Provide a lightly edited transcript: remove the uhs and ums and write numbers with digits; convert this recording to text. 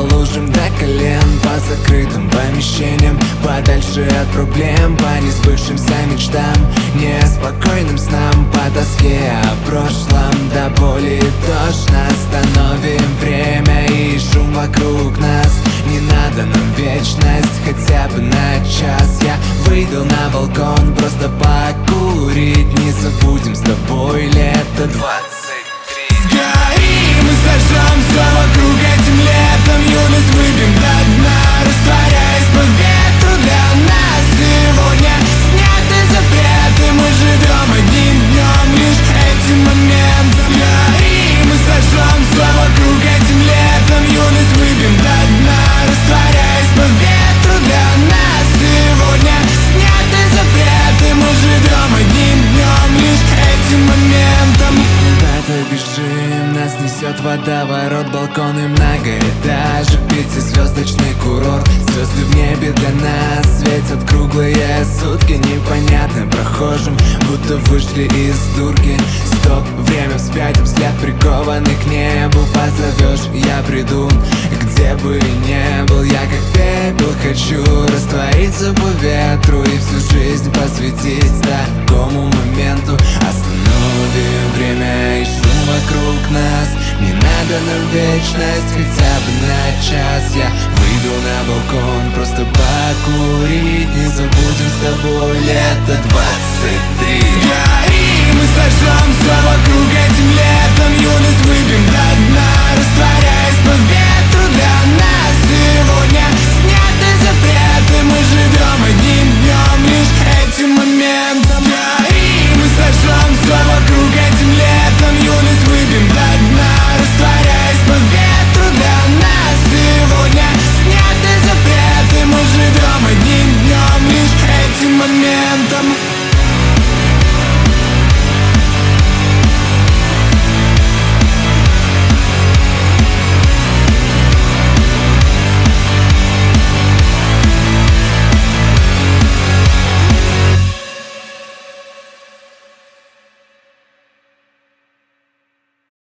по лужам до колен, по закрытым помещениям, подальше от проблем, по несбывшимся мечтам, неспокойным снам, по тоске о прошлом, до боли тошно. Остановим время и шум вокруг нас. Не надо нам вечность, хотя бы на час. Я выйду на балкон, просто покурить. Не забудем с тобой лето 23. Сгорим и сожжем все вокруг этим летом. Юность выпьем до дна, растворяясь по ветру. Для нас сегодня сняты запреты. Мы живем одним днем, лишь этим моментом. Сгорим и сожжем все вокруг этим летом. Юность выпьем до дна, растворяясь по ветру. Для нас сегодня сняты запреты. Мы живем одним днем, лишь этим моментом. Куда-то бежим, нас несет водоворот. Балконы многоэтажек, пятизвездочный курорт. Звезды в небе для нас светят круглые сутки. Непонятно прохожим, будто вышли из дурки. Стоп, время вспять, взгляд прикованный к небу. Позовешь, я приду, где бы не был. Я как пепел хочу раствориться по ветру и всю жизнь посвятить такому моменту. Остановим время и шум вокруг нас. Не надо нам вечность, хотя бы на час. Я выйду на балкон, просто покурить. Не забудем с тобой лето 23. Сгорим и сожжем все вокруг этим летом. Юность выпьем до